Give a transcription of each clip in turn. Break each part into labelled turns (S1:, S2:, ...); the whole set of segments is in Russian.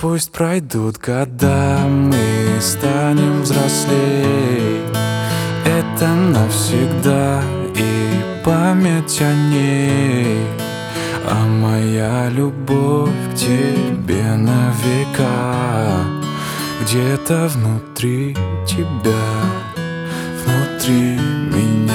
S1: Пусть пройдут года, мы станем взрослей. Это навсегда и память о ней. А моя любовь к тебе на века где-то внутри тебя, внутри меня.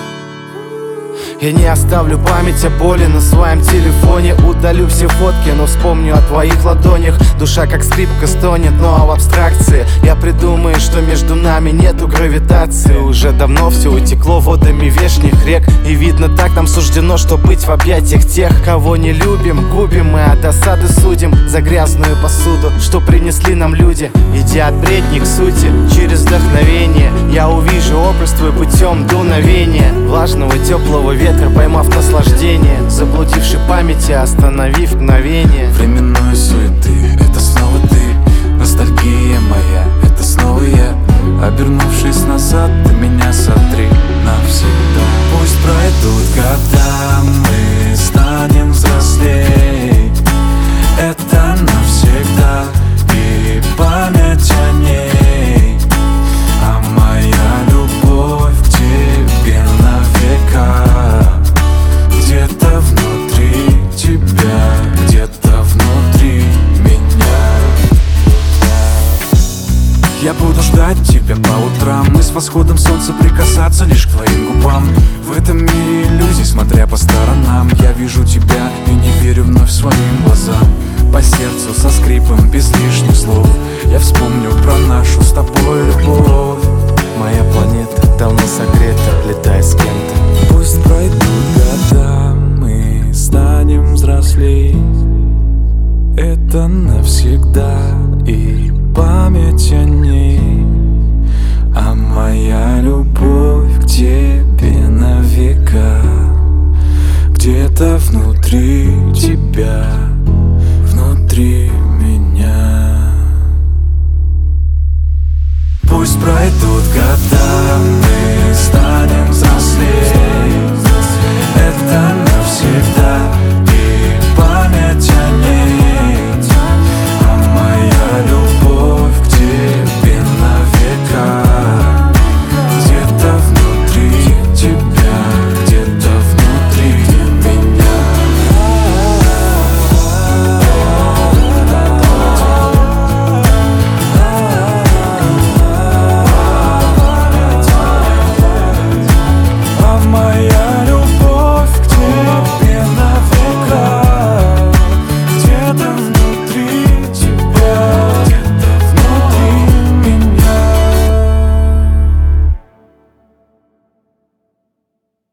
S2: Я не оставлю память о боли на своем телефоне. Удалю все фотки, но вспомню о твоих ладонях. Душа как скрипка стонет, но в абстракции я придумаю, что между нами нету гравитации. Уже давно все утекло водами вешних рек, и видно так нам суждено, что быть в объятиях тех, кого не любим. Губим мы от досады судим за грязную посуду, что принесли нам люди. Идя от бредни к сути, через вдохновение я увижу образ твой путем дуновения влажного теплого ветра, поймав наслаждение, заблудивший памяти, остановив мгновение
S1: Временной суеты, это снова ты. Ностальгия моя, это снова я. Обернувшись назад, ты меня сотри навсегда. Пусть пройдут года, мы станем взрослей. Это навсегда и память о ней. А моя любовь к тебе на века где-то внутри тебя, где-то внутри меня. Я буду ждать тебя по утрам и с восходом солнца прикасаться лишь к твоим губам. В этом мире иллюзий, смотря по сторонам, я вижу тебя и не верю вновь своим глазам. По сердцу со скрипом, без лишних слов, я вспомню про нашу с тобой любовь.
S2: Моя планета давно согрета, летай с кем-то.
S1: Пусть пройдут года, мы станем взрослей. Это навсегда и память о ней. А моя любовь к тебе на века где-то внутри тебя.